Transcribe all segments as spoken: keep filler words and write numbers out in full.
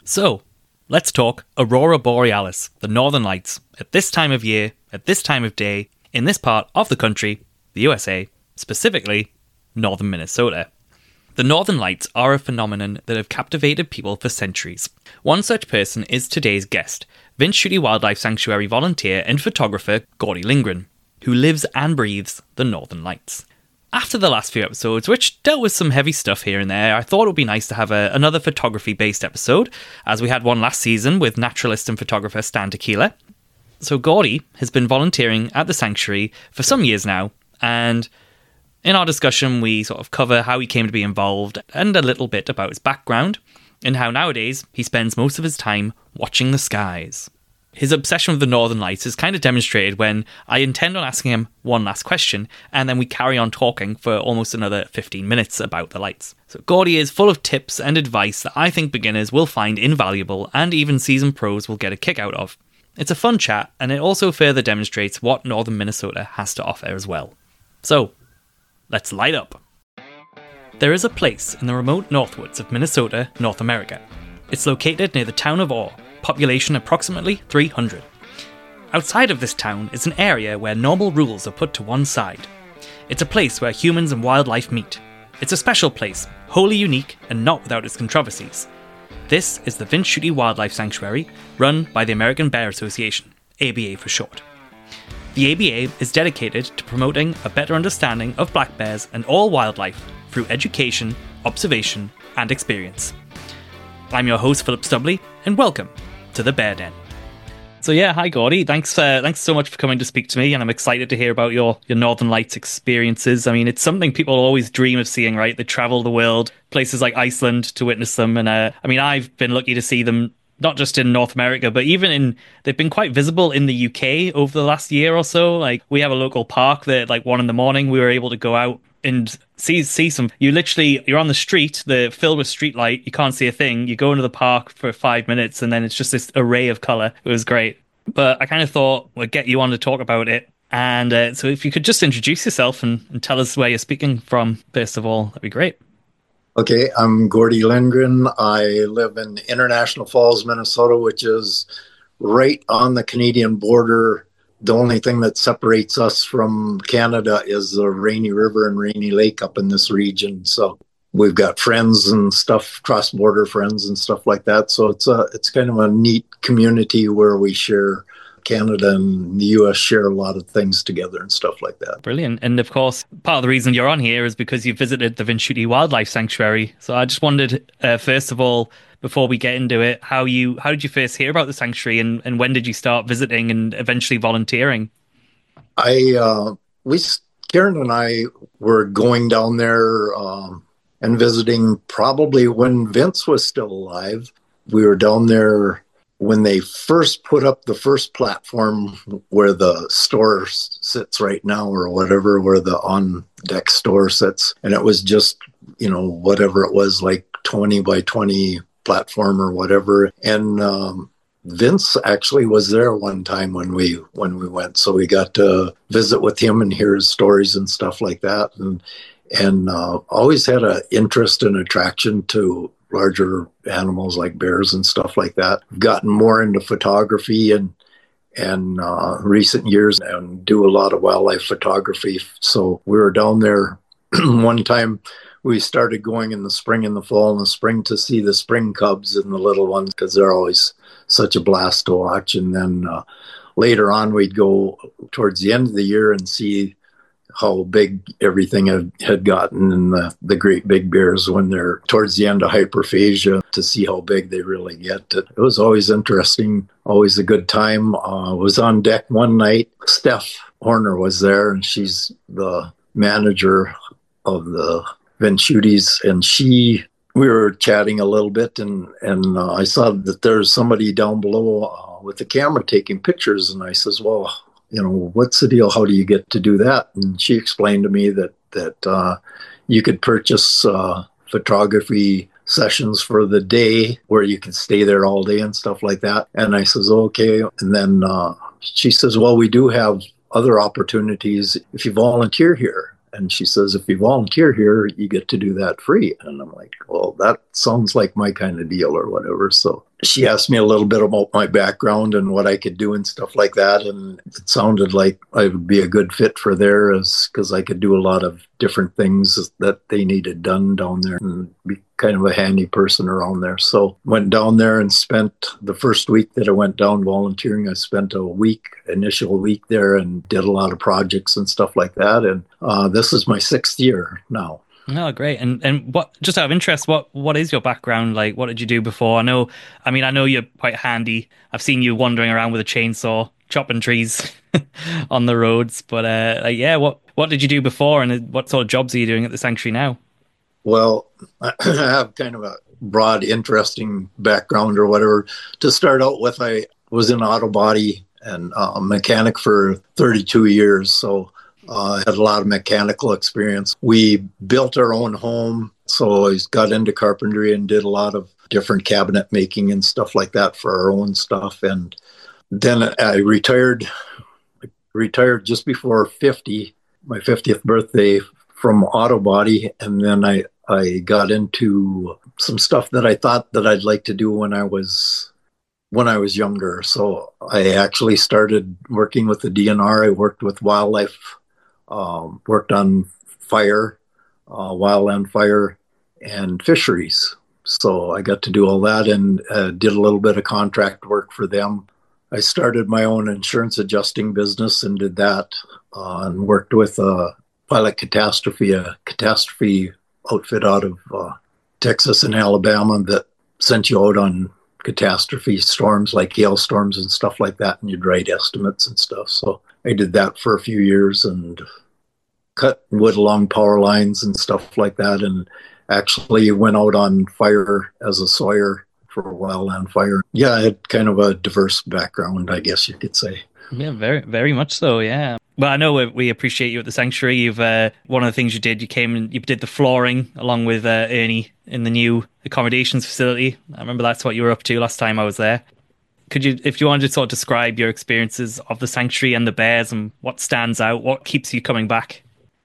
So, let's talk Aurora Borealis, the Northern Lights, at this time of year, at this time of day, in this part of the country, the U S A, specifically northern Minnesota. The Northern Lights are a phenomenon that have captivated people for centuries. One such person is today's guest, Vince Schutte Wildlife Sanctuary volunteer and photographer Gordy Lindgren, who lives and breathes the Northern Lights. After the last few episodes, which dealt with some heavy stuff here and there, I thought it would be nice to have a, another photography-based episode, as we had one last season with naturalist and photographer Stan Tequila. So Gordy has been volunteering at the sanctuary for some years now, and in our discussion we sort of cover how he came to be involved and a little bit about his background, and how nowadays he spends most of his time watching the skies. His obsession with the Northern Lights is kind of demonstrated when I intend on asking him one last question, and then we carry on talking for almost another fifteen minutes about the lights. So Gordy is full of tips and advice that I think beginners will find invaluable, and even seasoned pros will get a kick out of. It's a fun chat, and it also further demonstrates what northern Minnesota has to offer as well. So, let's light up. There is a place in the remote northwoods of Minnesota, North America. It's located near the town of Orr, population approximately three hundred. Outside of this town is an area where normal rules are put to one side. It's a place where humans and wildlife meet. It's a special place, wholly unique and not without its controversies. This is the Vince Schutte Wildlife Sanctuary, run by the American Bear Association, A B A for short. The A B A is dedicated to promoting a better understanding of black bears and all wildlife through education, observation, and experience. I'm your host, Philip Stubley, and welcome to the Bear Den. So yeah, hi Gordy. Thanks, uh, thanks so much for coming to speak to me, and I'm excited to hear about your your Northern Lights experiences. I mean, it's something people always dream of seeing, right? They travel the world, places like Iceland to witness them, and uh, I mean, I've been lucky to see them not just in North America, but even in they've been quite visible in the U K over the last year or so. Like we have a local park that, like one in the morning, we were able to go out and see see some. You literally you're on the street, the filled with street light. You can't see a thing. You go into the park for five minutes, and then it's just this array of color. It was great. But I kind of thought we'd get you on to talk about it. And uh, so if you could just introduce yourself and, and tell us where you're speaking from, first of all, that'd be great. Okay, I'm Gordy Lindgren. I live in International Falls, Minnesota, which is right on the Canadian border. The only thing that separates us from Canada is the Rainy River and Rainy Lake up in this region. So we've got friends and stuff, cross-border friends and stuff like that. So it's a, it's kind of a neat community where we share. Canada and the U S share a lot of things together and stuff like that. Brilliant. And of course, part of the reason you're on here is because you visited the Vince Schutte Wildlife Sanctuary. So I just wondered, uh, first of all, before we get into it, how you how did you first hear about the sanctuary, and, and when did you start visiting and eventually volunteering? I uh, we Karen and I were going down there um, and visiting probably when Vince was still alive. We were down there when they first put up the first platform where the store sits right now, or whatever, where the on-deck store sits. And it was just, you know, whatever it was, like twenty by twenty platform or whatever. And um, Vince actually was there one time when we when we went. So we got to visit with him and hear his stories and stuff like that. And, and uh, always had an interest and attraction to larger animals like bears and stuff like that. I've gotten more into photography and and uh, recent years and do a lot of wildlife photography. So we were down there one time. We started going in the spring and the fall and the spring to see the spring cubs and the little ones, because they're always such a blast to watch. And then uh, later on, we'd go towards the end of the year and see how big everything had, had gotten, and the, the great big bears when they're towards the end of hyperphagia, to see how big they really get. It, it was always interesting, always a good time. I uh, was on deck one night. Steph Horner was there, and she's the manager of the Vince Schutte's, and she, we were chatting a little bit, and, and uh, I saw that there's somebody down below uh, with the camera taking pictures, and I says, well, you know, what's the deal? How do you get to do that? And she explained to me that that uh, you could purchase uh, photography sessions for the day where you could stay there all day and stuff like that. And I says, okay. And then uh, she says, well, we do have other opportunities if you volunteer here. And she says, if you volunteer here, you get to do that free. And I'm like, well, that sounds like my kind of deal or whatever. So she asked me a little bit about my background and what I could do and stuff like that. And it sounded like I would be a good fit for there, as because I could do a lot of different things that they needed done down there and be kind of a handy person around there. So went down there and spent the first week that I went down volunteering. I spent a week, initial week there, and did a lot of projects and stuff like that. And uh, this is my sixth year now. Oh, great. And and what, just out of interest, what what is your background like? What did you do before? I know, I mean, I know you're quite handy. I've seen you wandering around with a chainsaw, chopping trees on the roads. But uh, like, yeah, what what did you do before, and what sort of jobs are you doing at the sanctuary now? Well, I have kind of a broad, interesting background or whatever. To start out with, I was in auto body and uh, mechanic for thirty-two years. So I uh, had a lot of mechanical experience. We built our own home. So I got into carpentry and did a lot of different cabinet making and stuff like that for our own stuff. And then I retired, retired just before fifty, my fiftieth birthday, from auto body. And then I, I got into some stuff that I thought that I'd like to do when I was when I was younger. So I actually started working with the D N R. I worked with wildlife, um, worked on fire, uh, wildland fire, and fisheries. So I got to do all that and uh, did a little bit of contract work for them. I started my own insurance adjusting business and did that, uh, and worked with a Pilot Catastrophe, a catastrophe outfit out of uh, Texas and Alabama that sent you out on catastrophe storms like hailstorms and stuff like that, and you'd write estimates and stuff. So I did that for a few years and cut wood along power lines and stuff like that, and actually went out on fire as a sawyer for wildland fire. Yeah, I had kind of a diverse background, I guess you could say. Yeah, very, very much so. Yeah. Well, I know we, we appreciate you at the sanctuary. You've uh, one of the things you did, you came and you did the flooring along with uh, Ernie in the new accommodations facility. I remember that's what you were up to last time I was there. Could you, if you wanted to sort of describe your experiences of the sanctuary and the bears and what stands out, what keeps you coming back?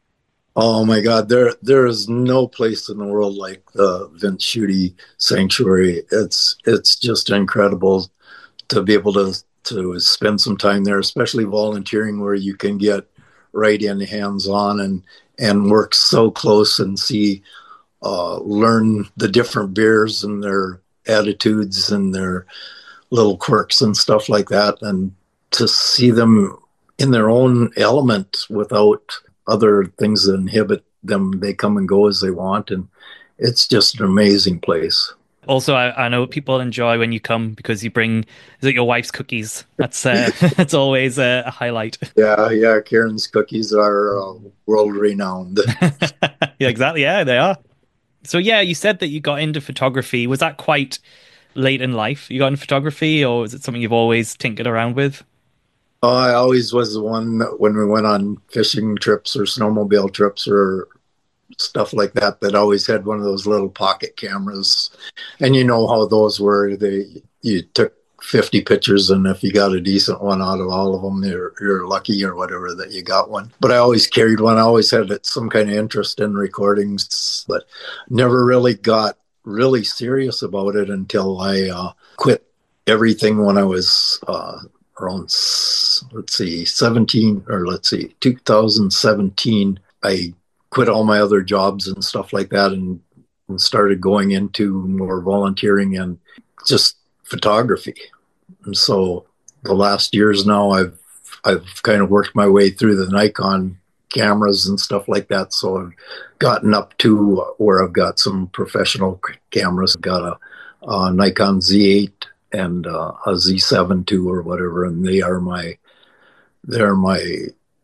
Oh my God, there there is no place in the world like the Vince Schutte Sanctuary. It's it's just incredible to be able to to spend some time there, especially volunteering, where you can get right in, hands on, and and work so close and see, uh, learn the different bears and their attitudes and their little quirks and stuff like that, and to see them in their own element without other things that inhibit them. They come and go as they want, and it's just an amazing place. Also, I, I know people enjoy when you come because you bring, is it your wife's cookies? That's uh, that's always a, a highlight. Yeah, yeah, Karen's cookies are uh, world renowned. Yeah, exactly. Yeah, they are. So yeah, you said that you got into photography. Was that quite late in life you got into photography, or is it something you've always tinkered around with? Oh, I always was the one that when we went on fishing trips or snowmobile trips or stuff like that, that always had one of those little pocket cameras. And you know how those were. They you took fifty pictures, and if you got a decent one out of all of them, you're, you're lucky or whatever that you got one. But I always carried one. I always had some kind of interest in recordings, but never really got really serious about it until I uh, quit everything when I was uh, around, let's see, seventeen, or let's see, two thousand seventeen. I quit all my other jobs and stuff like that, and, and started going into more volunteering and just photography. And so the last years now, I've I've kind of worked my way through the Nikon cameras and stuff like that. So I've gotten up to where I've got some professional cameras. I've got a, a Nikon Z eight and uh, a Z seven too, or whatever, and they are my they're my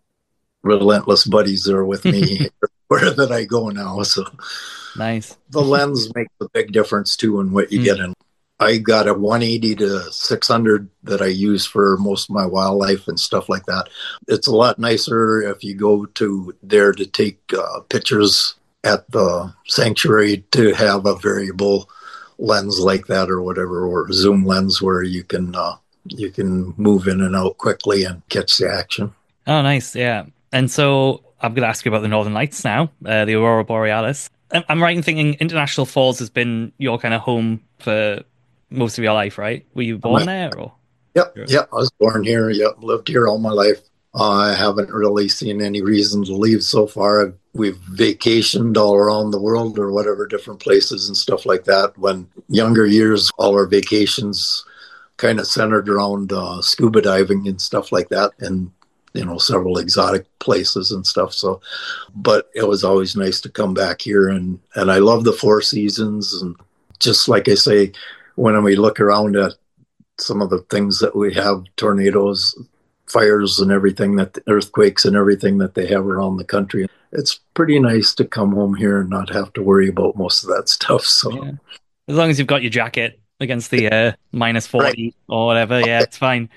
relentless buddies that are with me where that I go now. So nice. The lens makes a big difference too in what you mm. get in. I got a one eighty to six hundred that I use for most of my wildlife and stuff like that. It's a lot nicer if you go to there to take uh, pictures at the sanctuary to have a variable lens like that or whatever, or zoom lens where you can uh, you can move in and out quickly and catch the action. Oh, nice. Yeah. And so I'm going to ask you about the Northern Lights now, uh, the Aurora Borealis. I'm right in thinking International Falls has been your kind of home for most of your life, right? Were you born there or? Yep, Yeah. yep. I was born here. Yep, lived here all my life. Uh, I haven't really seen any reason to leave so far. We've vacationed all around the world or whatever, different places and stuff like that. When younger years, all our vacations kind of centered around uh, scuba diving and stuff like that, and you know, several exotic places and stuff. So, but it was always nice to come back here, and and I love the Four Seasons. And just like I say, when we look around at some of the things that we have, tornadoes, fires and everything, that earthquakes and everything that they have around the country, it's pretty nice to come home here and not have to worry about most of that stuff. So Yeah. As long as you've got your jacket against the uh, minus right. forty or whatever, yeah, it's fine.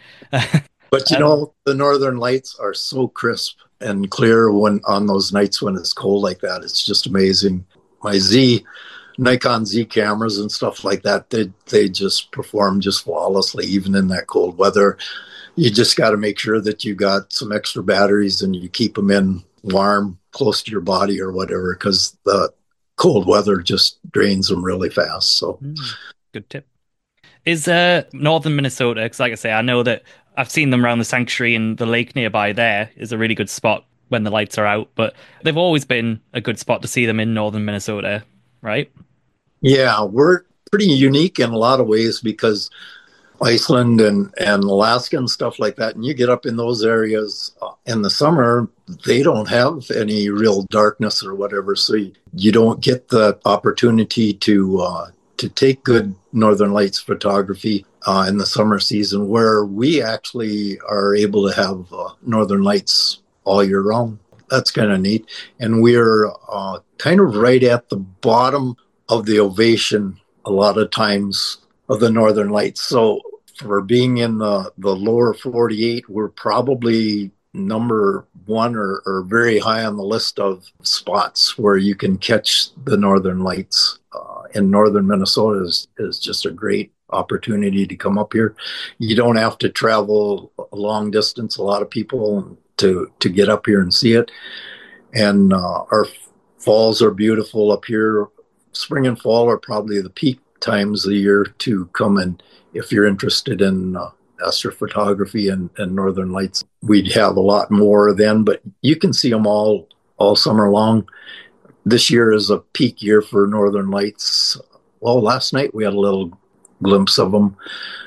But you um, know, the northern lights are so crisp and clear when on those nights when it's cold like that. It's just amazing. My Z Nikon Z cameras and stuff like that, they they just perform just flawlessly, even in that cold weather. You just got to make sure that you got some extra batteries and you keep them in warm, close to your body or whatever, because the cold weather just drains them really fast. So, good tip. Is uh, northern Minnesota, because like I say, I know that I've seen them around the sanctuary, and the lake nearby there is a really good spot when the lights are out, but they've always been a good spot to see them in northern Minnesota, right? yeah, we're pretty unique in a lot of ways because Iceland and, and Alaska and stuff like that, and you get up in those areas uh, in the summer, they don't have any real darkness or whatever, so you, you don't get the opportunity to uh, to take good northern lights photography uh, in the summer season, where we actually are able to have uh, northern lights all year round. That's kind of neat, and we're uh, kind of right at the bottom of the ovation a lot of times of the northern lights. So for being in the, the lower forty-eight, we're probably number one or, or very high on the list of spots where you can catch the northern lights. Uh, in northern Minnesota is, is just a great opportunity to come up here. You don't have to travel a long distance, a lot of people, to, to get up here and see it. And uh, our falls are beautiful up here. Spring and fall are probably the peak times of the year to come in if you're interested in uh, astrophotography and, and northern lights. We'd have a lot more then, but you can see them all all summer long. This year is a peak year for northern lights. Well, last night we had a little glimpse of them.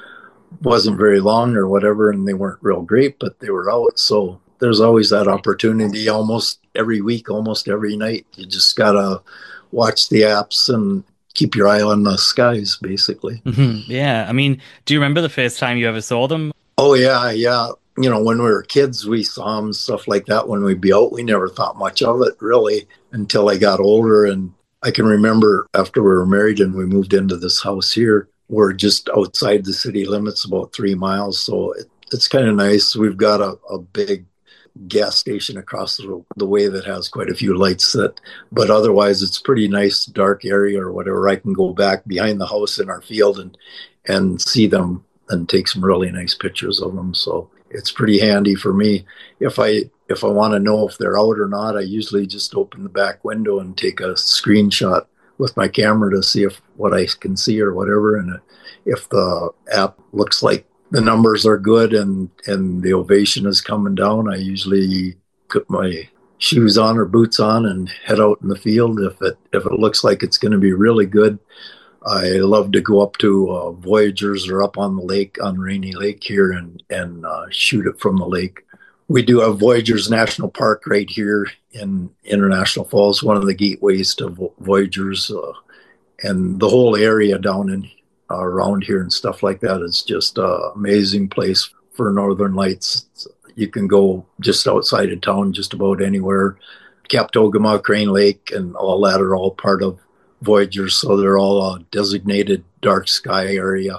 Wasn't very long or whatever, and they weren't real great, but they were out. So there's always that opportunity almost every week, almost every night. You just gotta watch the apps and keep your eye on the skies, basically. Mm-hmm. Yeah. I mean, do you remember the first time you ever saw them? Oh, yeah, yeah. You know, when we were kids, we saw them, stuff like that. When we'd be out, we never thought much of it, really, until I got older. And I can remember after we were married and we moved into this house here, we're just outside the city limits, about three miles. So it, it's kind of nice. We've got a, a big gas station across the, the way that has quite a few lights, that but otherwise it's pretty nice dark area or whatever. I can go back behind the house in our field and and see them and take some really nice pictures of them. So it's pretty handy for me. If I if I want to know if they're out or not, I usually just open the back window and take a screenshot with my camera to see if what I can see or whatever. And if the app looks like the numbers are good and, and the ovation is coming down, I usually put my shoes on or boots on and head out in the field. If it if it looks like it's going to be really good, I love to go up to uh, Voyagers or up on the lake, on Rainy Lake here, and, and uh, shoot it from the lake. We do have Voyagers National Park right here in International Falls, one of the gateways to Vo- Voyagers, uh, and the whole area down in Uh, around here and stuff like that is just an amazing place for northern lights. You can go just outside of town, just about anywhere. Kaptogama, Crane Lake, and all that are all part of Voyagers, so they're all a designated dark sky area.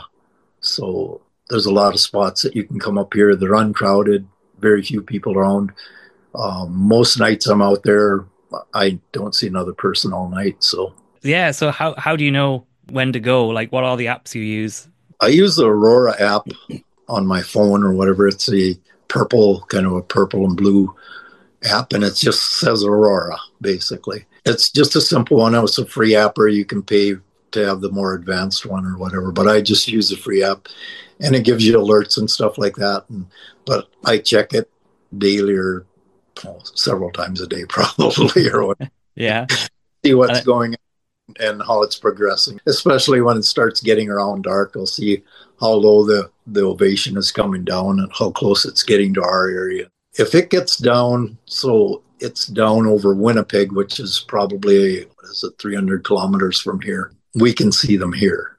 So there's a lot of spots that you can come up here. They're uncrowded, very few people around. Um, most nights I'm out there, I don't see another person all night. So Yeah. So how how do you know when to go? Like, what are the apps you use? I use the Aurora app on my phone or whatever. It's a purple, kind of a purple and blue app, and it just says Aurora, basically. It's just a simple one. It's a free app where you can pay to have the more advanced one or whatever, but I just use the free app, and it gives you alerts and stuff like that. And but I check it daily or oh, several times a day, probably, or what, Yeah. see what's Uh, going on and how it's progressing. Especially when it starts getting around dark, I'll see how low the the ovation is coming down and how close it's getting to our area. If it gets down, so it's down over Winnipeg, which is probably, what is it, three hundred kilometers from here, we can see them here.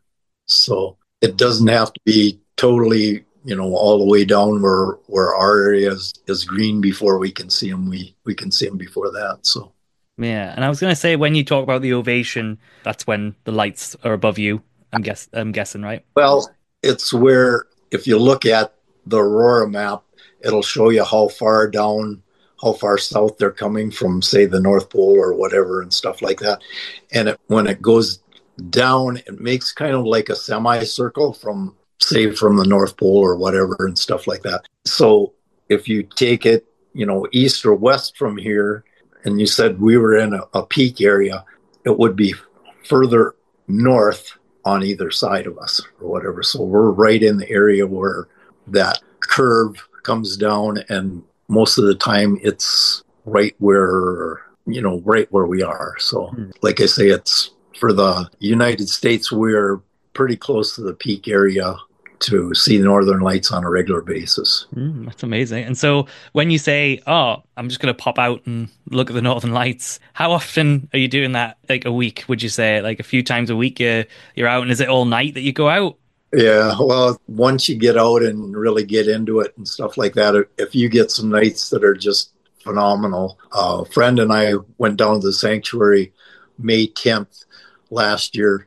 So it doesn't have to be totally, you know, all the way down where, where our area is, is green before we can see them. We, we can see them before that. So, yeah. And I was going to say, when you talk about the ovation, that's when the lights are above you. I'm guess I'm guessing, right? well, it's where, if you look at the Aurora map, it'll show you how far down, how far south they're coming from, say, the North Pole or whatever and stuff like that. And it, when it goes down, it makes kind of like a semicircle from, say, from the North Pole or whatever and stuff like that. So if you take it, you know, east or west from here, and you said we were in a, a peak area, it would be further north on either side of us or whatever. So we're right in the area where that curve comes down, and most of the time it's right where, you know, right where we are. So hmm. like I say, it's for the United States, we're pretty close to the peak area to see the northern lights on a regular basis. Mm, that's amazing. And so when you say, oh, I'm just going to pop out and look at the northern lights, how often are you doing that? Like a week, would you say? Like a few times a week you're, you're out, and is it all night that you go out? Yeah, well, once you get out and really get into it and stuff like that, if you get some nights that are just phenomenal. Uh, a friend and I went down to the sanctuary May tenth last year,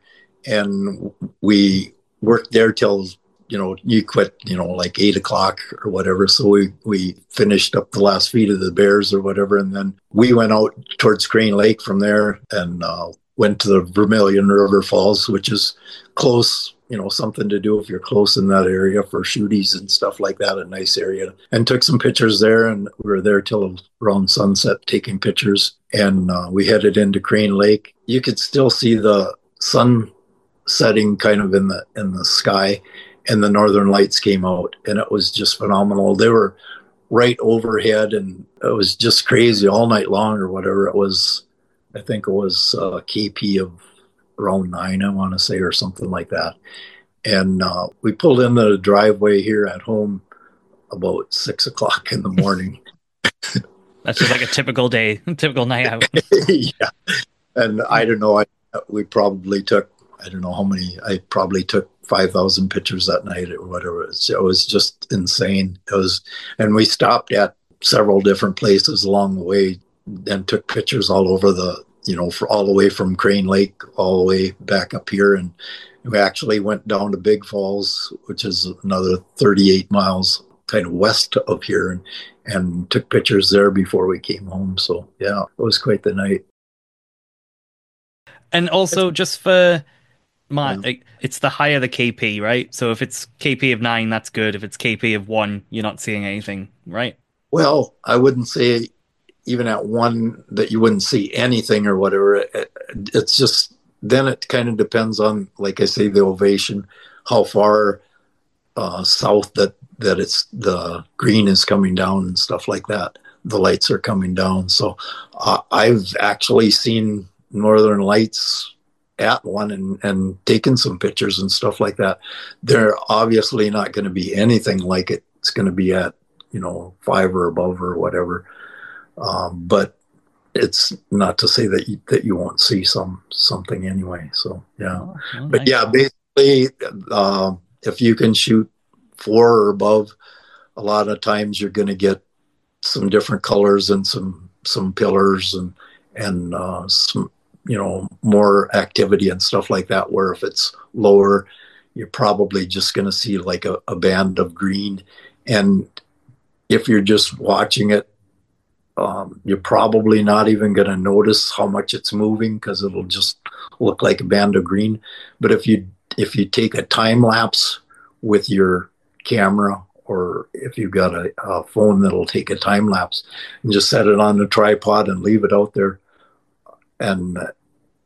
and we worked there till, you know, you quit, you know, like eight o'clock or whatever. So we, we finished up the last feed of the bears or whatever. And then we went out towards Crane Lake from there and uh, went to the Vermilion River Falls, which is close, you know, something to do if you're close in that area for shooties and stuff like that, a nice area. And took some pictures there, and we were there till around sunset taking pictures. And uh, we headed into Crane Lake. You could still see the sun setting kind of in the in the sky, and the northern lights came out, and it was just phenomenal. They were right overhead, and it was just crazy all night long or whatever. It was, I think it was a K P of around nine, I want to say, or something like that. And uh, we pulled into the driveway here at home about six o'clock in the morning. That's just like a typical day, typical night out. Yeah. And I don't know, I, we probably took, I don't know how many, I probably took five thousand pictures that night or whatever. It was, it was just insane. It was, and we stopped at several different places along the way and took pictures all over the, you know, for all the way from Crane Lake all the way back up here. And we actually went down to Big Falls, which is another thirty-eight miles kind of west of here, and, and took pictures there before we came home. So yeah, it was quite the night. And also just for my, Yeah. like, it's the higher the K P, right? So if it's K P of nine, that's good. If it's K P of one, you're not seeing anything, right? Well, I wouldn't say even at one that you wouldn't see anything or whatever. It, it's just, then it kind of depends on, like I say, the ovation, how far uh, south that, that it's the green is coming down and stuff like that. The lights are coming down. So uh, I've actually seen northern lights at one and, and taken some pictures and stuff like that. They're obviously not going to be anything like it. It's going to be at, you know, five or above or whatever. Um, but it's not to say that you, that you won't see some something anyway. So yeah, Oh, oh, but nice. yeah, basically, uh, if you can shoot four or above, a lot of times you're going to get some different colors and some some pillars and and uh, some, you know, more activity and stuff like that. Where if it's lower, you're probably just going to see like a, a band of green, and if you're just watching it, Um, you're probably not even going to notice how much it's moving because it'll just look like a band of green. But if you if you take a time lapse with your camera, or if you've got a, a phone that'll take a time lapse, and just set it on the tripod and leave it out there, and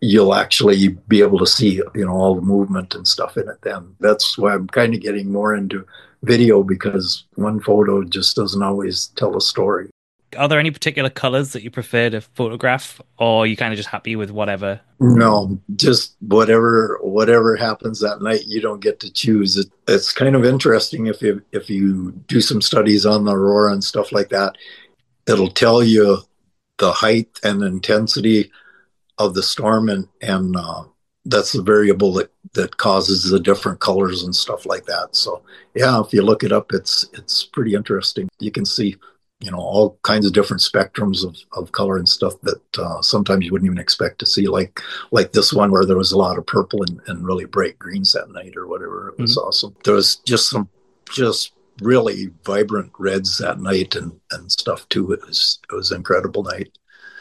you'll actually be able to see, you know, all the movement and stuff in it then. That's why I'm kind of getting more into video, because one photo just doesn't always tell a story. Are there any particular colors that you prefer to photograph, or are you kind of just happy with whatever? No, just whatever whatever happens that night. You don't get to choose. It, it's kind of interesting if you if you do some studies on the aurora and stuff like that. It'll tell you the height and intensity of the storm, and and uh, that's the variable that that causes the different colors and stuff like that. So yeah, if you look it up, it's it's pretty interesting. You can see, you know, all kinds of different spectrums of, of color and stuff that uh, sometimes you wouldn't even expect to see, like like this one where there was a lot of purple and, and really bright greens that night or whatever. It was mm-hmm. awesome. There was just some just really vibrant reds that night and, and stuff too. It was it was an incredible night.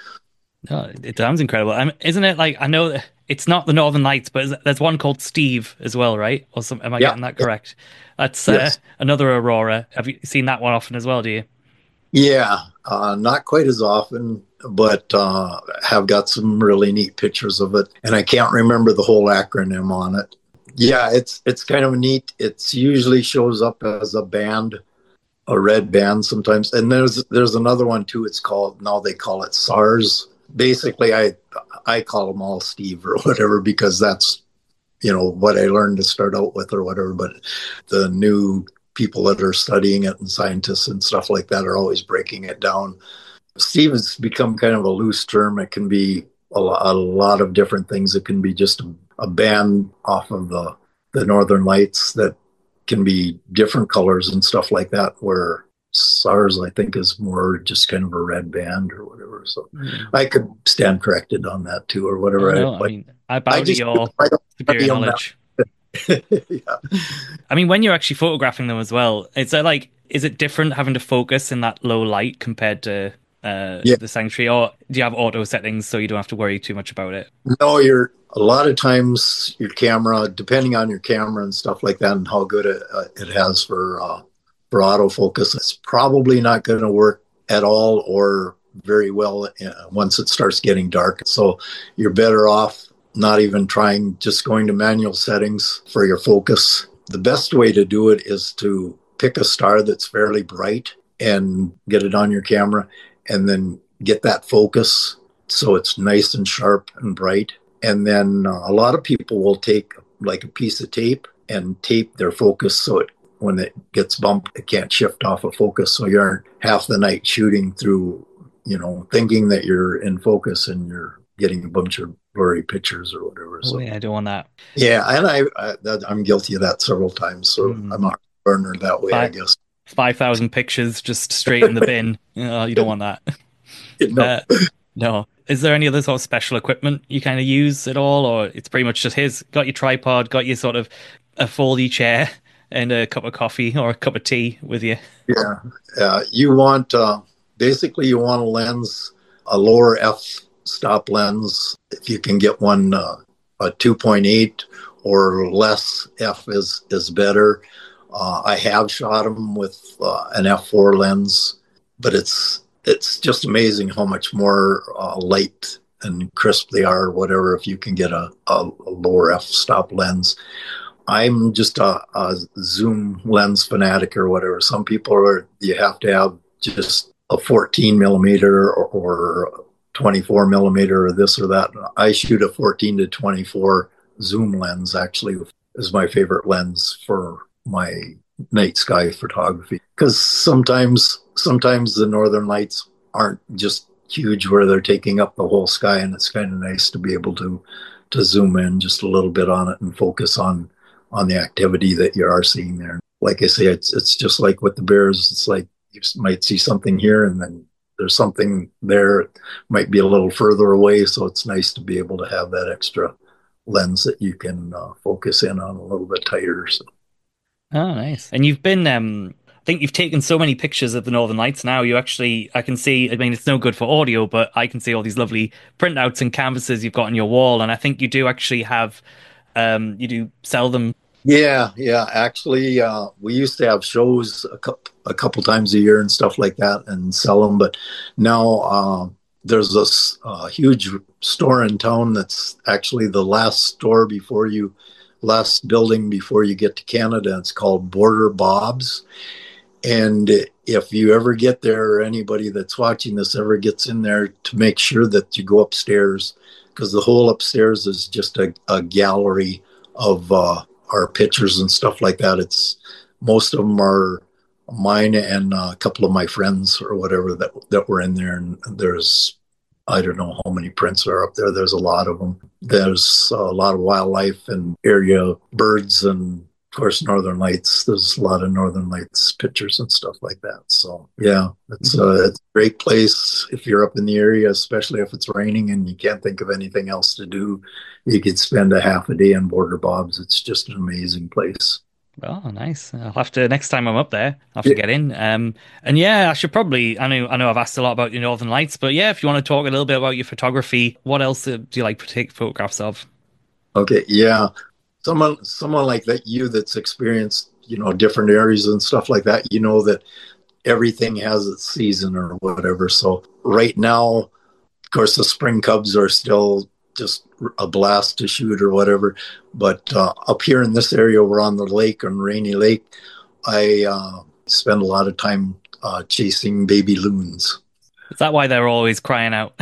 No, it sounds incredible. I mean, isn't it like, I know it's not the Northern Lights, but there's one called Steve as well, right? Or some, am I yeah. getting that correct? That's yes. uh, another aurora. Have you seen that one often as well, do you? Yeah, uh, not quite as often, but uh, have got some really neat pictures of it. And I can't remember the whole acronym on it. Yeah, it's it's kind of neat. It usually shows up as a band, a red band sometimes. And there's there's another one too. It's called, now they call it SARS. Basically, I I call them all Steve or whatever, because that's, you know, what I learned to start out with or whatever. But the new people that are studying it and scientists and stuff like that are always breaking it down. Steve has become kind of a loose term. It can be a, a lot of different things. It can be just a, a band off of the, the Northern Lights that can be different colors and stuff like that, where SARS, I think, is more just kind of a red band or whatever. So mm. I could stand corrected on that too, or whatever. Oh, no, I, I mean, I bow I to your superior knowledge. yeah. I mean, when you're actually photographing them as well, is that like, is it different having to focus in that low light compared to uh, yeah. the Sanctuary, or do you have auto settings so you don't have to worry too much about it? No, you're a lot of times your camera, depending on your camera and stuff like that, and how good it, uh, it has for uh, for autofocus, it's probably not going to work at all or very well uh, once it starts getting dark. So you're better off not even trying, just going to manual settings for your focus. The best way to do it is to pick a star that's fairly bright and get it on your camera, and then get that focus so it's nice and sharp and bright. And then uh, a lot of people will take like a piece of tape and tape their focus so it, when it gets bumped, it can't shift off of focus. So you aren't half the night shooting through, you know, thinking that you're in focus and you're getting a bunch of blurry pictures or whatever. So oh, yeah, I don't want that. Yeah, and I, I that, I'm guilty of that several times. So mm. I'm not a burner that way, Five, I guess. Five thousand pictures just straight in the bin. Oh, you don't want that. No. Uh, no. Is there any other sort of special equipment you kind of use at all, or it's pretty much just his? Got your tripod, got your sort of a foldy chair, and a cup of coffee or a cup of tea with you? Yeah, uh, you want uh, basically you want a lens, a lower f stop lens. If you can get one, uh, a two point eight or less f is is better. Uh, I have shot them with uh, an f four lens, but it's it's just amazing how much more uh, light and crisp they are, or whatever, if you can get a, a, a lower f stop lens. I'm just a, a zoom lens fanatic or whatever. Some people are, you have to have just a fourteen millimeter or, or twenty-four millimeter or this or that. I shoot a fourteen to twenty-four zoom lens, actually, is my favorite lens for my night sky photography. Because sometimes, sometimes the Northern Lights aren't just huge where they're taking up the whole sky, and it's kind of nice to be able to, to zoom in just a little bit on it and focus on on the activity that you are seeing there. Like I say, it's it's just like with the bears. It's like you might see something here and then there's something there. It might be a little further away. So it's nice to be able to have that extra lens that you can uh, focus in on a little bit tighter. So. Oh, nice. And you've been, um, I think you've taken so many pictures of the Northern Lights now. You actually, I can see, I mean, it's no good for audio, but I can see all these lovely printouts and canvases you've got on your wall. And I think you do actually have Um, you do sell them? Yeah, yeah. Actually, uh, we used to have shows a couple, a couple times a year and stuff like that and sell them. But now uh, there's this uh, huge store in town that's actually the last store before you, last building before you get to Canada. It's called Border Bob's. And if you ever get there, or anybody that's watching this ever gets in there, to make sure that you go upstairs, because the whole upstairs is just a, a gallery of uh, our pictures and stuff like that. It's most of them are mine and a couple of my friends or whatever that that were in there. And there's, I don't know how many prints are up there. There's a lot of them. There's a lot of wildlife and area birds, and of course Northern Lights. There's a lot of Northern Lights pictures and stuff like that. So yeah, it's a, it's a great place if you're up in the area, especially if it's raining and you can't think of anything else to do. You could spend a half a day in Border Bob's. It's just an amazing place. Oh, nice. I'll have to, next time I'm up there, I'll have to get in. Um, and yeah, I should probably, I know, I know I've asked a lot about your Northern Lights, but yeah, if you want to talk a little bit about your photography, what else uh, do you like to take photographs of? Okay, yeah. Someone, someone like that, you that's experienced, you know, different areas and stuff like that, you know that everything has its season or whatever. So right now, of course, the spring cubs are still just a blast to shoot or whatever. But uh, up here in this area, we're on the lake, on Rainy Lake. I uh, spend a lot of time uh, chasing baby loons. Is that why they're always crying out?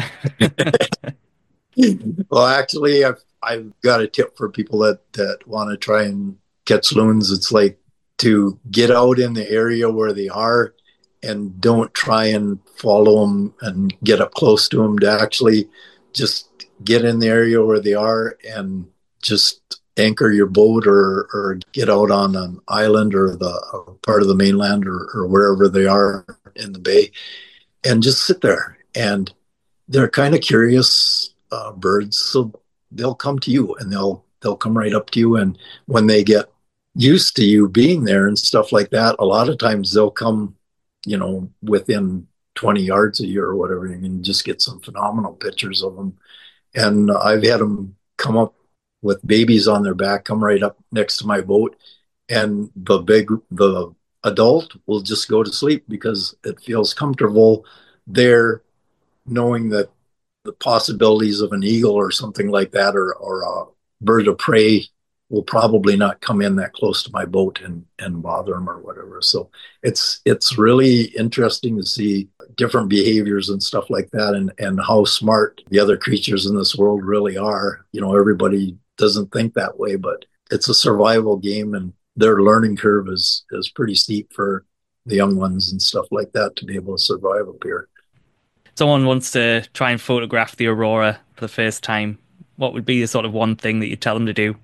Well, actually, I've, I've got a tip for people that, that want to try and catch loons. It's like to get out in the area where they are and don't try and follow them and get up close to them, to actually just get in the area where they are and just anchor your boat, or, or get out on an island or the or part of the mainland, or, or wherever they are in the bay, and just sit there. And they're kind of curious uh, birds, so they'll come to you, and they'll they'll come right up to you. And when they get used to you being there and stuff like that, a lot of times they'll come, you know, within twenty yards of you or whatever, and you can just get some phenomenal pictures of them. And I've had them come up with babies on their back, come right up next to my boat, and the big, the adult will just go to sleep because it feels comfortable there, knowing that the possibilities of an eagle or something like that, or, or a bird of prey, will probably not come in that close to my boat and, and bother them or whatever. So it's it's really interesting to see different behaviors and stuff like that, and, and how smart the other creatures in this world really are. You know, everybody doesn't think that way, but it's a survival game, and their learning curve is, is pretty steep for the young ones and stuff like that to be able to survive up here. Someone wants to try and photograph the aurora for the first time. What would be the sort of one thing that you tell them to do?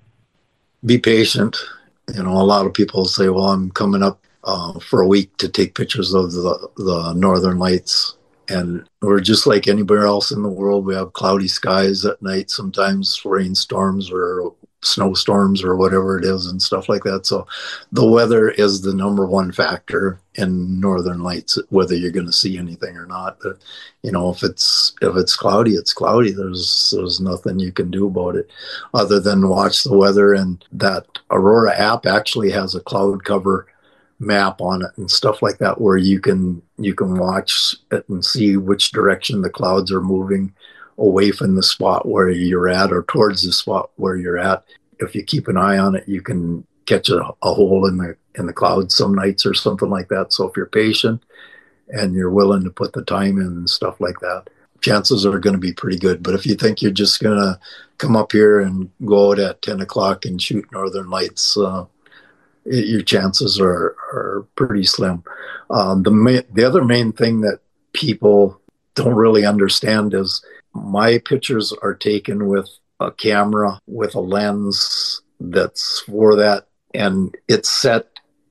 Be patient. You know, a lot of people say, well, I'm coming up uh, for a week to take pictures of the, the Northern Lights. And we're just like anywhere else in the world. We have cloudy skies at night, sometimes rainstorms or snowstorms or whatever it is and stuff like that. So the weather is the number one factor in Northern Lights, whether you're going to see anything or not. But, you know, if it's if it's cloudy, it's cloudy. There's there's nothing you can do about it other than watch the weather. And that Aurora app actually has a cloud cover map on it and stuff like that, where you can you can watch it and see which direction the clouds are moving away from the spot where you're at or towards the spot where you're at. If you keep an eye on it, you can catch a, a hole in the in the clouds some nights or something like that. So if you're patient and you're willing to put the time in and stuff like that, chances are going to be pretty good. But if you think you're just going to come up here and go out at ten o'clock and shoot Northern Lights, uh, your chances are, are pretty slim. Um, the ma- the other main thing that people don't really understand is my pictures are taken with a camera with a lens that's for that, and it's set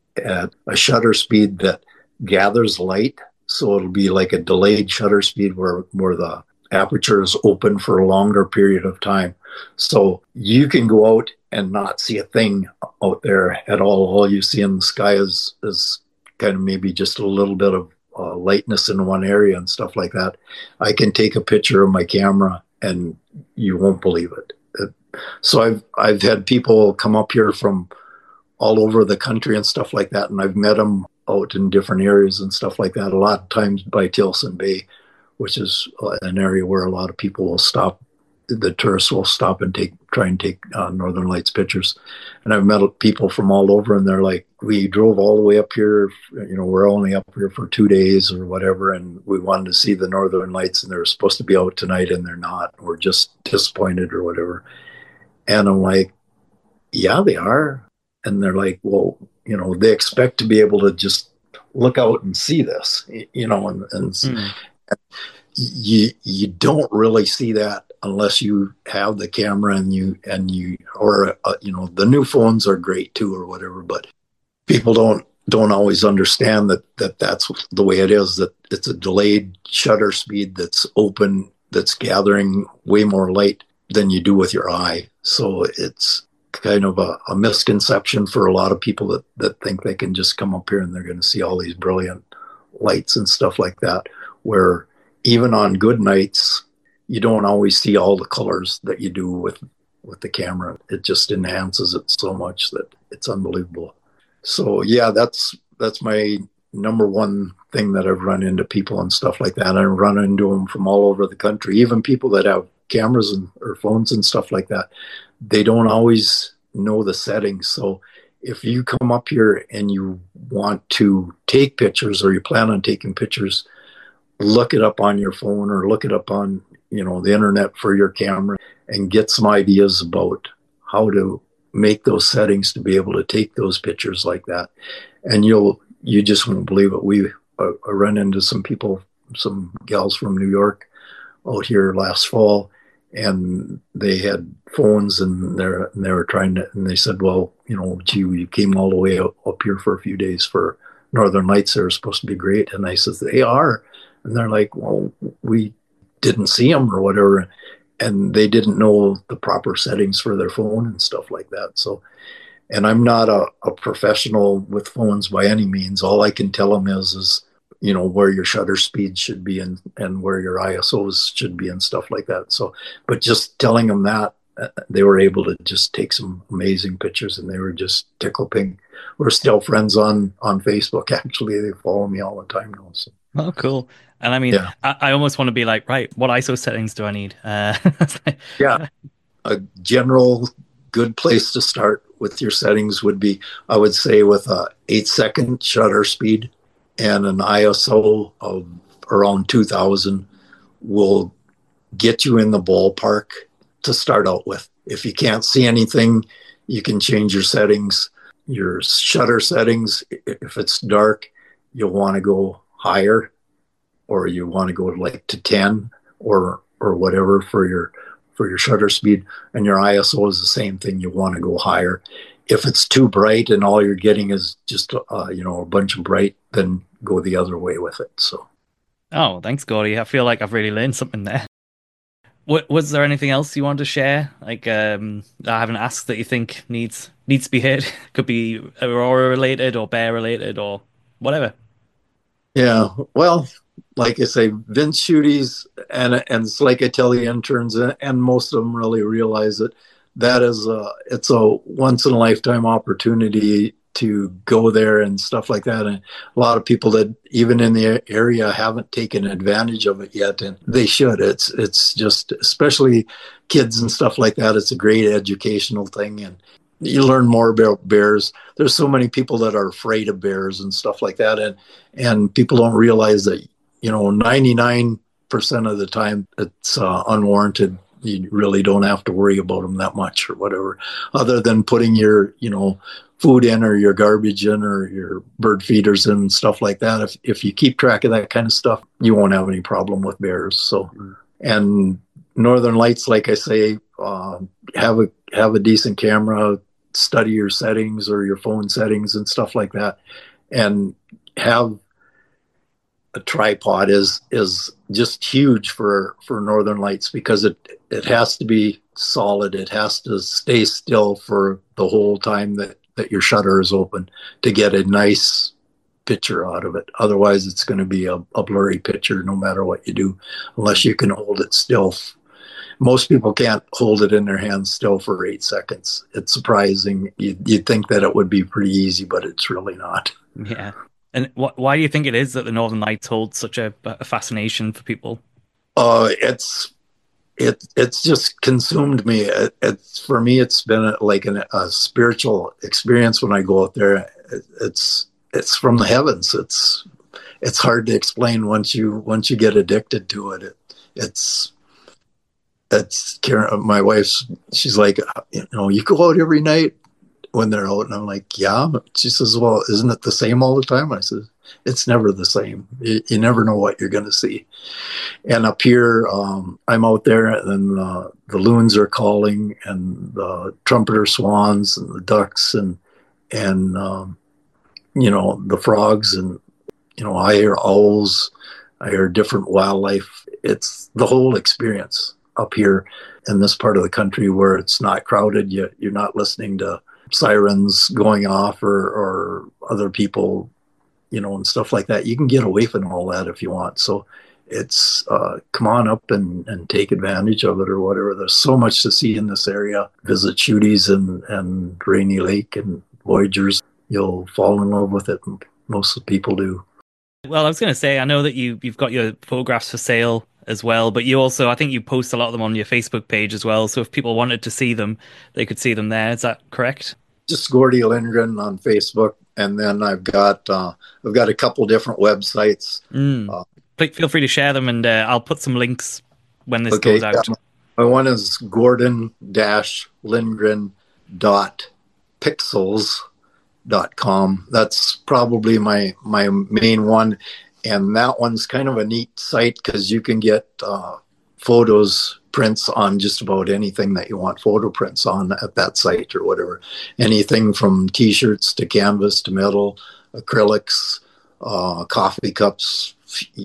at a shutter speed that gathers light. So it'll be like a delayed shutter speed where, where the aperture is open for a longer period of time. So you can go out and not see a thing out there at all. All you see in the sky is, is kind of maybe just a little bit of uh, lightness in one area and stuff like that. I can take a picture of my camera and you won't believe it. it so I've, I've had people come up here from all over the country and stuff like that. And I've met them out in different areas and stuff like that. A lot of times by Tilson Bay, which is an area where a lot of people will stop. The tourists will stop and take try and take uh, Northern Lights pictures. And I've met people from all over, and they're like, we drove all the way up here, you know, we're only up here for two days or whatever, and we wanted to see the Northern Lights, and they're supposed to be out tonight and they're not. We're just disappointed or whatever. And I'm like, yeah, they are. And they're like, well, you know, they expect to be able to just look out and see this, you know, and, and mm. you you don't really see that unless you have the camera and you and you or uh, you know, the new phones are great too or whatever, but people don't don't always understand that that that's the way it is, that it's a delayed shutter speed that's open, that's gathering way more light than you do with your eye. So it's kind of a, a misconception for a lot of people that that think they can just come up here and they're going to see all these brilliant lights and stuff like that, where even on good nights you don't always see all the colors that you do with with the camera. It just enhances it so much that it's unbelievable. So yeah, that's that's my number one thing that I've run into people and stuff like that. I run into them from all over the country, even people that have cameras and or phones and stuff like that. They don't always know the settings. So if you come up here and you want to take pictures or you plan on taking pictures, look it up on your phone or look it up on, you know, the internet for your camera and get some ideas about how to make those settings to be able to take those pictures like that. And you'll, you just won't believe it. We uh, run into some people, some gals from New York out here last fall, and they had phones and they're, and they were trying to, and they said, well, you know, gee, you came all the way up, up here for a few days for Northern Lights. They're supposed to be great. And I said, they are. And they're like, well, we didn't see them or whatever. And they didn't know the proper settings for their phone and stuff like that. So, and I'm not a, a professional with phones by any means. All I can tell them is, is, you know, where your shutter speed should be and, and where your I S Os should be and stuff like that. So, but just telling them that, uh, they were able to just take some amazing pictures, and they were just tickle pink. We're still friends on, on Facebook. Actually, they follow me all the time now. So. Oh, cool. And I mean, yeah. I, I almost want to be like, right, what I S O settings do I need? Uh, yeah. A general good place to start with your settings would be, I would say, with a eight second shutter speed and an I S O of around two thousand will get you in the ballpark to start out with. If you can't see anything, you can change your settings, your shutter settings. If it's dark, you'll want to go higher, or you want to go like to ten or or whatever for your for your shutter speed. And your I S O is the same thing. You want to go higher. If it's too bright and all you're getting is just uh, you know, a bunch of bright, then go the other way with it. So. Oh, thanks, Gordy. I feel like I've really learned something there. What, was there anything else you wanted to share? Like um, I haven't asked that you think needs needs to be hit? Could be Aurora related or bear related or whatever. Yeah, well, like I say, Vince Shooties, and and it's like I tell the interns, and most of them really realize it. That is a it's a once in a lifetime opportunity to go there and stuff like that. And a lot of people that even in the area haven't taken advantage of it yet, and they should. It's it's just, especially kids and stuff like that. It's a great educational thing, and you learn more about bears. There's so many people that are afraid of bears and stuff like that. And, and people don't realize that, you know, ninety-nine percent of the time it's uh, unwarranted. You really don't have to worry about them that much or whatever, other than putting your, you know, food in or your garbage in or your bird feeders in and stuff like that. If, if you keep track of that kind of stuff, you won't have any problem with bears. So, and Northern Lights, like I say, uh, have a, have a decent camera, study your settings or your phone settings and stuff like that, and have a tripod is is just huge for for Northern Lights, because it it has to be solid. It has to stay still for the whole time that that your shutter is open to get a nice picture out of it. Otherwise it's going to be a, a blurry picture no matter what you do, unless you can hold it still. Most people can't hold it in their hands still for eight seconds. It's surprising. You'd, you'd think that it would be pretty easy, but it's really not. Yeah. And wh why do you think it is that the Northern Lights hold such a, a fascination for people? Uh, it's it it's just consumed me. It, it's for me, it's been a, like an, a spiritual experience when I go out there. It, it's it's from the heavens. It's it's hard to explain once you once you get addicted to it. it it's that's Karen, my wife's. She's like, you know, you go out every night when they're out, and I'm like, yeah. She says, well, isn't it the same all the time? I said, it's never the same. You, you never know what you're going to see. And up here, um, I'm out there, and uh, the loons are calling, and the trumpeter swans, and the ducks, and and um, you know, the frogs, and you know, I hear owls, I hear different wildlife. It's the whole experience up here in this part of the country where it's not crowded. You, you're not listening to sirens going off or, or other people, you know, and stuff like that. You can get away from all that if you want. So it's uh, come on up and, and take advantage of it or whatever. There's so much to see in this area. Visit Shooties and, and Rainy Lake and Voyagers. You'll fall in love with it. Most people do. Well, I was going to say, I know that you you've got your photographs for sale as well, but you also, I think you post a lot of them on your Facebook page as well. So if people wanted to see them, they could see them there. Is that correct? Just Gordy Lindgren on Facebook, and then I've got uh, I've got a couple different websites. Mm. Uh, Feel free to share them, and uh, I'll put some links when this okay, goes out. yeah. My one is Gordon Lindgren dot pixels dot com. That's probably my my main one, and that one's kind of a neat site because you can get uh, photos, prints on just about anything that you want photo prints on at that site or whatever. Anything from t-shirts to canvas to metal, acrylics, uh, coffee cups,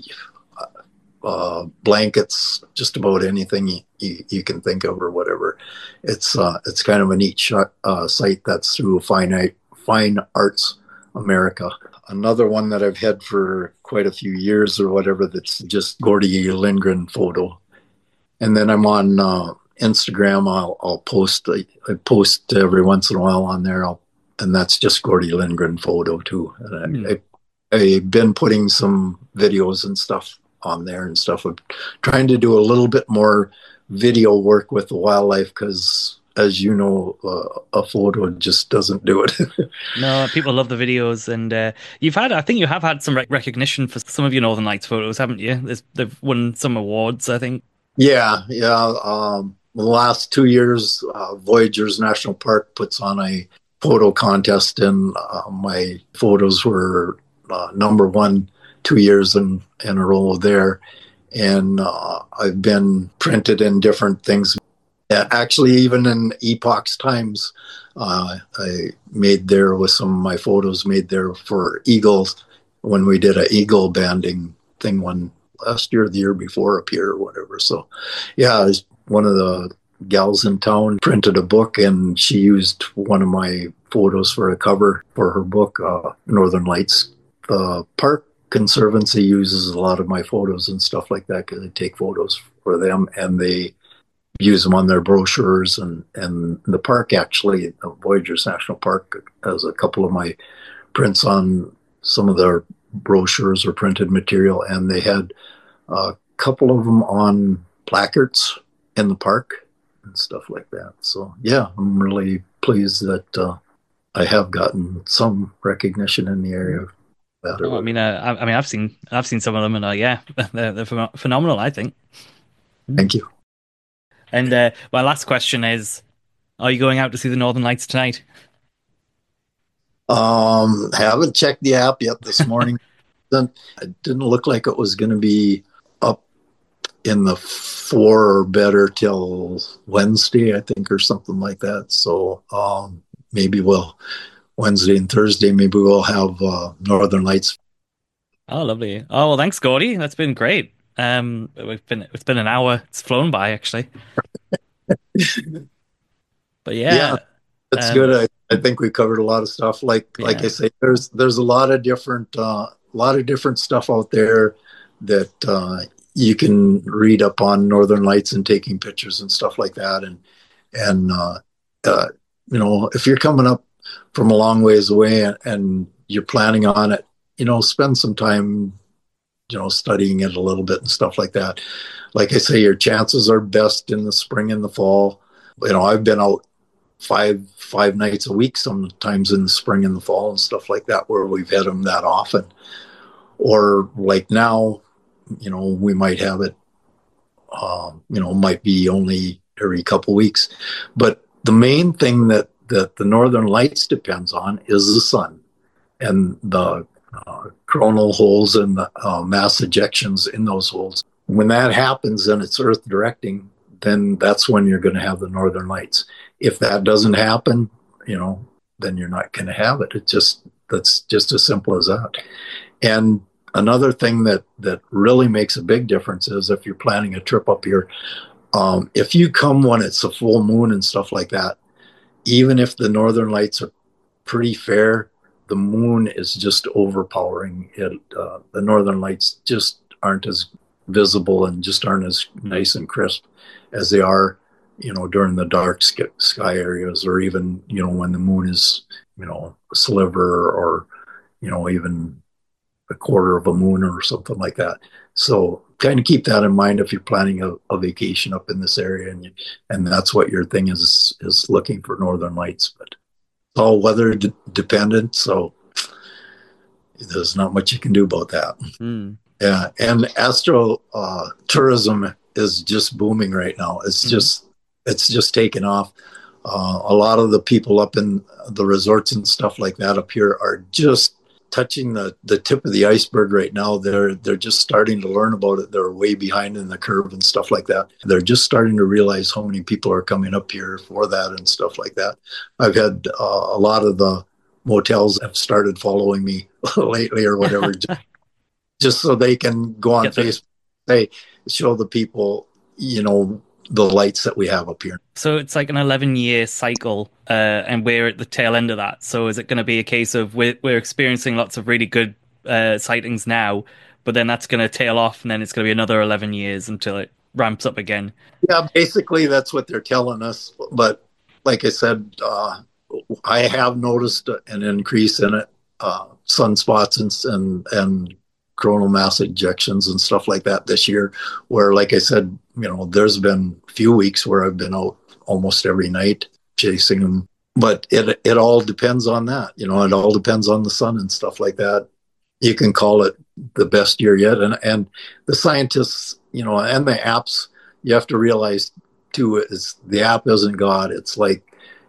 uh, blankets, just about anything you, you, you can think of or whatever. It's uh, it's kind of a neat sh- uh, site that's through Fine, Fine Arts America. Another one that I've had for quite a few years or whatever, that's just Gordy Lindgren photo. And then I'm on uh, Instagram. I'll, I'll post. I, I post every once in a while on there. I'll, and that's just Gordy Lindgren photo too. And Mm. I, I, I've been putting some videos and stuff on there and stuff. I'm trying to do a little bit more video work with the wildlife because, as you know, uh, a photo just doesn't do it. No, people love the videos, and uh, you've had, I think you have had some rec- recognition for some of your Northern Lights photos, haven't you? There's, they've won some awards, I think. Yeah, yeah. Um, the last two years, uh, Voyagers National Park puts on a photo contest, and uh, my photos were uh, number one two years in, in a row there. And uh, I've been printed in different things. Actually, even in Epoch's Times, uh, I made there with some of my photos made there for Eagles when we did a Eagle banding thing one last year, the year before up here or whatever. So, yeah, one of the gals in town printed a book, and she used one of my photos for a cover for her book, uh, Northern Lights. The Park Conservancy uses a lot of my photos and stuff like that because I take photos for them, and they use them on their brochures. And, and the park, actually, the Voyagers National Park, has a couple of my prints on some of their brochures or printed material, and they had a couple of them on placards in the park and stuff like that. So yeah, I'm really pleased that uh, I have gotten some recognition in the area. About Oh, I mean, uh, I, I mean, I've seen, I've seen some of them, and uh, yeah, they're, they're phen- phenomenal, I think. Thank you. And uh, my last question is, are you going out to see the Northern Lights tonight? Um, haven't checked the app yet this morning. It didn't look like it was going to be up in the four or better till Wednesday, I think, or something like that. So um, maybe we'll Wednesday and Thursday, maybe we'll have uh, Northern Lights. Oh, lovely. Oh, well, thanks, Gordy. That's been great. Um, we've been, it's been an hour. It's flown by, actually. But Yeah, yeah, that's um, good. I, I think we covered a lot of stuff. Like like I yeah. say, there's there's a lot of different uh, a lot of different stuff out there that uh, you can read up on Northern Lights and taking pictures and stuff like that. And and uh, uh, you know, if you're coming up from a long ways away and, and you're planning on it, you know, spend some time, you know, studying it a little bit and stuff like that. Like I say, your chances are best in the spring and the fall. You know, I've been out five five nights a week sometimes in the spring and the fall and stuff like that, where we've had them that often. Or like now, you know, we might have it, um, you know, might be only every couple weeks. But the main thing that, that the Northern Lights depends on is the sun and the uh, coronal holes and the uh, mass ejections in those holes. When that happens and it's Earth directing, then that's when you're going to have the Northern Lights. If that doesn't happen, you know, then you're not going to have it. It's just, that's just as simple as that. And another thing that, that really makes a big difference is if you're planning a trip up here, um, if you come when it's a full moon and stuff like that, even if the Northern Lights are pretty fair, the moon is just overpowering it. Uh, the Northern Lights just aren't as visible and just aren't as nice and crisp as they are, you know, during the dark sky areas, or even, you know, when the moon is, you know, a sliver, or, you know, even a quarter of a moon or something like that. So kind of keep that in mind if you're planning a, a vacation up in this area, and you, and that's what your thing is, is looking for Northern Lights. But it's all weather d- dependent, so there's not much you can do about that. Mm. Yeah, and astro uh, tourism is just booming right now. It's mm. just it's just taken off. Uh, a lot of the people up in the resorts and stuff like that up here are just touching the, the tip of the iceberg right now. They're they're just starting to learn about it. They're way behind in the curve and stuff like that. They're just starting to realize how many people are coming up here for that and stuff like that. I've had uh, a lot of the motels have started following me lately or whatever, just, just so they can go on Facebook, they show the people, you know, the lights that we have up here. So it's like an eleven year cycle, uh, and we're at the tail end of that. So is it going to be a case of we're, we're experiencing lots of really good uh, sightings now, but then that's going to tail off, and then it's going to be another eleven years until it ramps up again? Yeah, basically that's what they're telling us. But like I said, uh, I have noticed an increase in it, uh, sunspots and, and, and coronal mass ejections and stuff like that this year, where, like I said, you know, there's been a few weeks where I've been out almost every night chasing them. But it it all depends on that. You know, it all depends on the sun and stuff like that. You can call it the best year yet. And, and the scientists, you know, and the apps, you have to realize, too, is the app isn't God. It's like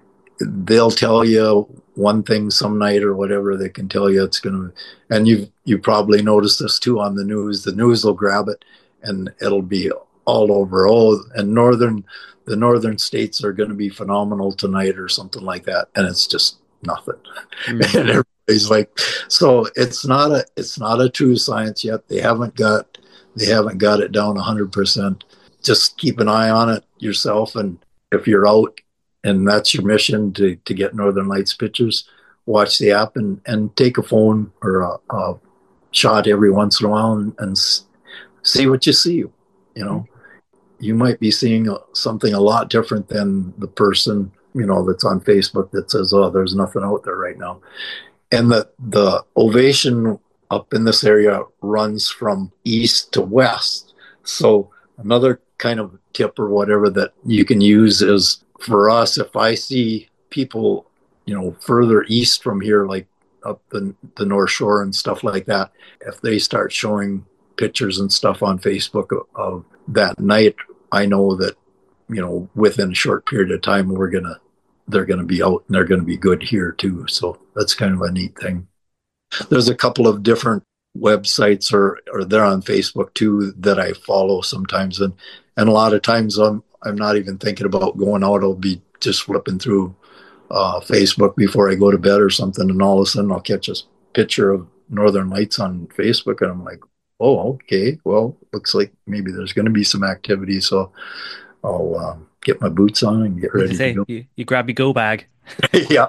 they'll tell you one thing some night or whatever. They can tell you it's going to, and you you probably noticed this too on the news. The news will grab it and it'll be all over. Oh, and northern, the northern states are going to be phenomenal tonight or something like that. And it's just nothing. Mm-hmm. And everybody's like, so it's not a, it's not a true science yet. They haven't got, they haven't got it down a hundred percent. Just keep an eye on it yourself. And if you're out, and that's your mission, to, to get Northern Lights pictures, watch the app and, and take a phone or a, a shot every once in a while and, and see what you see. You know, you might be seeing something a lot different than the person, you know, that's on Facebook that says, oh, there's nothing out there right now. And the, the ovation up in this area runs from east to west. So another kind of tip or whatever that you can use is, for us, if I see people, you know, further east from here, like up the, the North Shore and stuff like that, if they start showing pictures and stuff on Facebook of, of that night, I know that, you know, within a short period of time, we're going to, they're going to be out and they're going to be good here too. So that's kind of a neat thing. There's a couple of different websites, or, or they're on Facebook too, that I follow sometimes. And, and a lot of times I'm, I'm not even thinking about going out. I'll be just flipping through uh, Facebook before I go to bed or something. And all of a sudden I'll catch a picture of Northern Lights on Facebook. And I'm like, oh, okay. Well, looks like maybe there's going to be some activity. So I'll um, get my boots on and get ready say, to go. You, you grab your go bag. Yeah.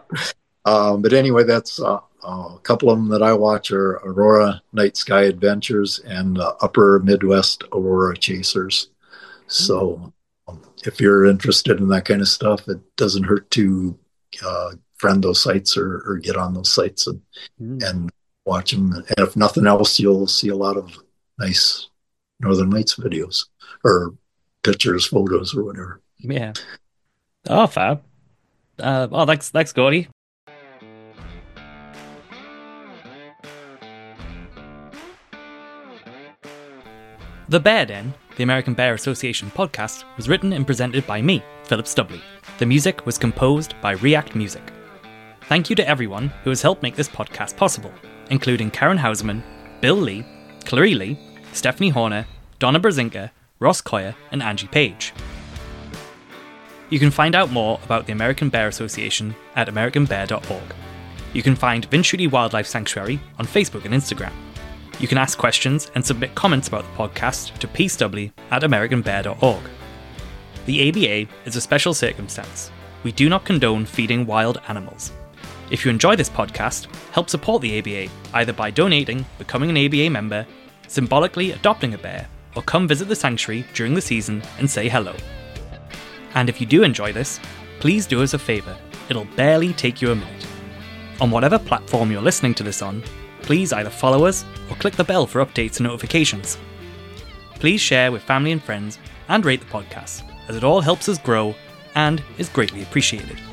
Um, but anyway, that's uh, uh, a couple of them that I watch are Aurora Night Sky Adventures and uh, Upper Midwest Aurora Chasers. So if you're interested in that kind of stuff, it doesn't hurt to uh, friend those sites or, or get on those sites and, mm. and watch them. And if nothing else, you'll see a lot of nice Northern Lights videos or pictures, photos, or whatever. Yeah. Oh, fab. Uh, oh, thanks, thanks, Gordy. The Bear Den, the American Bear Association podcast, was written and presented by me, Philip Stubley. The music was composed by React Music. Thank you to everyone who has helped make this podcast possible, including Karen Houseman, Bill Lee, Clarie Lee, Stephanie Horner, Donna Brzezinka, Ross Coyer, and Angie Page. You can find out more about the American Bear Association at american bear dot org. You can find Vince Schutte Wildlife Sanctuary on Facebook and Instagram. You can ask questions and submit comments about the podcast to pstubley at american bear dot org. The A B A is a special circumstance. We do not condone feeding wild animals. If you enjoy this podcast, help support the A B A either by donating, becoming an A B A member, symbolically adopting a bear, or come visit the sanctuary during the season and say hello. And if you do enjoy this, please do us a favour. It'll barely take you a minute. On whatever platform you're listening to this on, please either follow us or click the bell for updates and notifications. Please share with family and friends and rate the podcast, as it all helps us grow and is greatly appreciated.